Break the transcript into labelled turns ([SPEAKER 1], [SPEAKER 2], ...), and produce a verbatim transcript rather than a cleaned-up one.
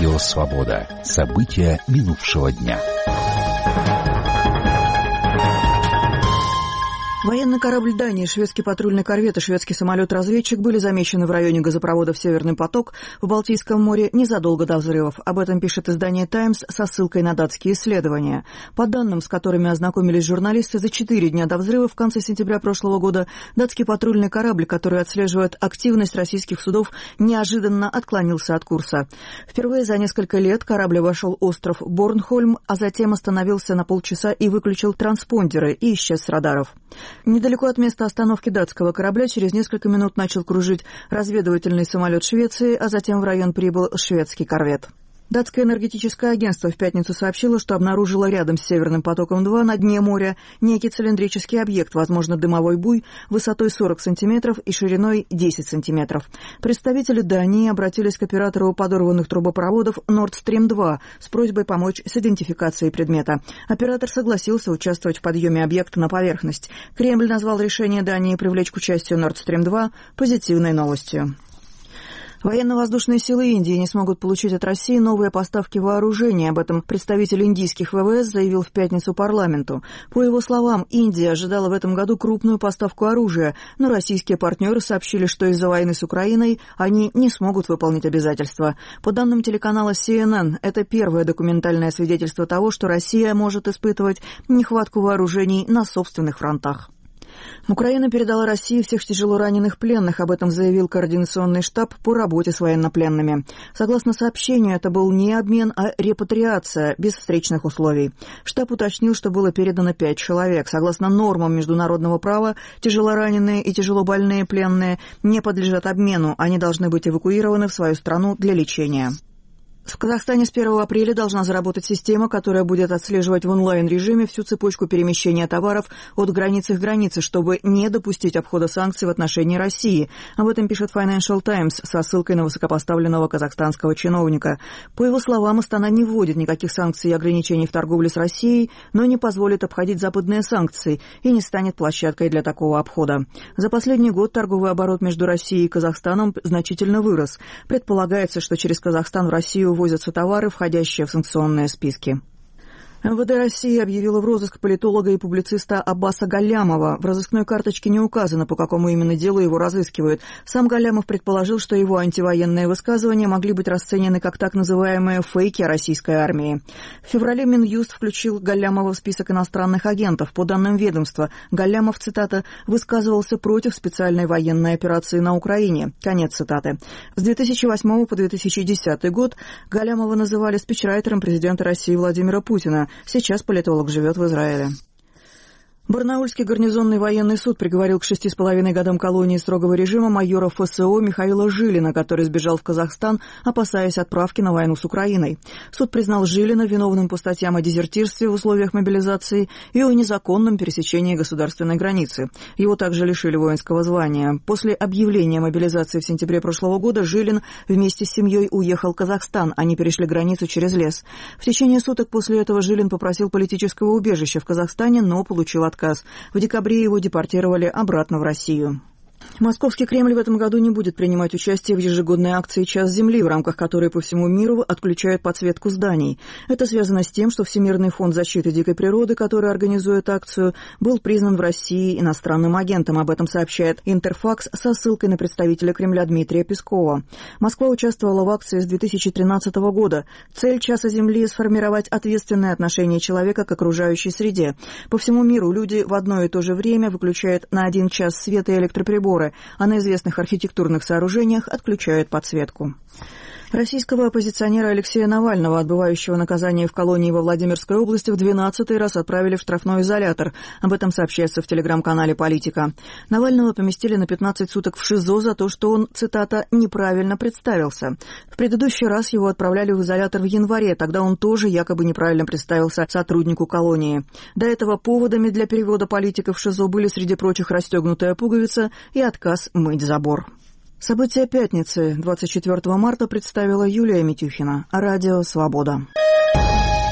[SPEAKER 1] Радио «Свобода». События минувшего дня.
[SPEAKER 2] Военный корабль Дании, шведский патрульный корвет и шведский самолет-разведчик были замечены в районе газопроводов «Северный поток» в Балтийском море незадолго до взрывов. Об этом пишет издание «Таймс» со ссылкой на датские исследования. По данным, с которыми ознакомились журналисты, за четыре дня до взрыва в конце сентября прошлого года датский патрульный корабль, который отслеживает активность российских судов, неожиданно отклонился от курса. Впервые за несколько лет корабль обошел остров Борнхольм, а затем остановился на полчаса и выключил транспондеры и исчез с радаров. Недалеко от места остановки датского корабля через несколько минут начал кружить разведывательный самолет Швеции, а затем в район прибыл шведский корвет. Датское энергетическое агентство в пятницу сообщило, что обнаружило рядом с «Северным потоком-два» на дне моря некий цилиндрический объект, возможно, дымовой буй, высотой сорок сантиметров и шириной десять сантиметров. Представители Дании обратились к оператору подорванных трубопроводов Nord Stream два с просьбой помочь с идентификацией предмета. Оператор согласился участвовать в подъеме объекта на поверхность. Кремль назвал решение Дании привлечь к участию Nord Stream два позитивной новостью. Военно-воздушные силы Индии не смогут получить от России новые поставки вооружения. Об этом представитель индийских ВВС заявил в пятницу парламенту. По его словам, Индия ожидала в этом году крупную поставку оружия, но российские партнеры сообщили, что из-за войны с Украиной они не смогут выполнить обязательства. По данным телеканала си эн эн, это первое документальное свидетельство того, что Россия может испытывать нехватку вооружений на собственных фронтах. Украина передала России всех тяжело раненых пленных, об этом заявил Координационный штаб по работе с военнопленными. Согласно сообщению, это был не обмен, а репатриация, без встречных условий. Штаб уточнил, что было передано пять человек. Согласно нормам международного права, тяжелораненые и тяжелобольные пленные не подлежат обмену, они должны быть эвакуированы в свою страну для лечения. В Казахстане с первого апреля должна заработать система, которая будет отслеживать в онлайн-режиме всю цепочку перемещения товаров от границы к границе, чтобы не допустить обхода санкций в отношении России. Об этом пишет Financial Times со ссылкой на высокопоставленного казахстанского чиновника. По его словам, Астана не вводит никаких санкций и ограничений в торговле с Россией, но не позволит обходить западные санкции и не станет площадкой для такого обхода. За последний год торговый оборот между Россией и Казахстаном значительно вырос. Предполагается, что через Казахстан в Россию возятся товары, входящие в санкционные списки. эм вэ дэ России объявила в розыск политолога и публициста Аббаса Галлямова. В розыскной карточке не указано, по какому именно делу его разыскивают. Сам Галлямов предположил, что его антивоенные высказывания могли быть расценены как так называемые фейки о российской армии. В феврале Минюст включил Галлямова в список иностранных агентов. По данным ведомства, Галлямов, цитата, «высказывался против специальной военной операции на Украине». Конец цитаты. С две тысячи восьмого по две тысячи десятый год Галлямова называли спичрайтером президента России Владимира Путина. Сейчас политолог живет в Израиле. Барнаульский гарнизонный военный суд приговорил к шести с половиной годам колонии строгого режима майора эф эс о Михаила Жилина, который сбежал в Казахстан, опасаясь отправки на войну с Украиной. Суд признал Жилина виновным по статьям о дезертирстве в условиях мобилизации и о незаконном пересечении государственной границы. Его также лишили воинского звания. После объявления мобилизации в сентябре прошлого года Жилин вместе с семьей уехал в Казахстан, они перешли границу через лес. В течение суток после этого Жилин попросил политического убежища в Казахстане, но получил отказ. В декабре его депортировали обратно в Россию. Московский Кремль в этом году не будет принимать участие в ежегодной акции «Час Земли», в рамках которой по всему миру отключают подсветку зданий. Это связано с тем, что Всемирный фонд защиты дикой природы, который организует акцию, был признан в России иностранным агентом. Об этом сообщает Интерфакс со ссылкой на представителя Кремля Дмитрия Пескова. Москва участвовала в акции с две тысячи тринадцатого года. Цель «Часа Земли» — сформировать ответственное отношение человека к окружающей среде. По всему миру люди в одно и то же время выключают на один час свет и электроприборы, а на известных архитектурных сооружениях отключают подсветку. Российского оппозиционера Алексея Навального, отбывающего наказание в колонии во Владимирской области, в двенадцатый раз отправили в штрафной изолятор. Об этом сообщается в телеграм-канале «Политика». Навального поместили на пятнадцать суток в ШИЗО за то, что он, цитата, «неправильно представился». В предыдущий раз его отправляли в изолятор в январе, тогда он тоже якобы неправильно представился сотруднику колонии. До этого поводами для перевода политика в ШИЗО были, среди прочих, расстегнутая пуговица и отказ мыть забор. События пятницы, двадцать четвёртого марта, представила Юлия Митюхина. Радио «Свобода».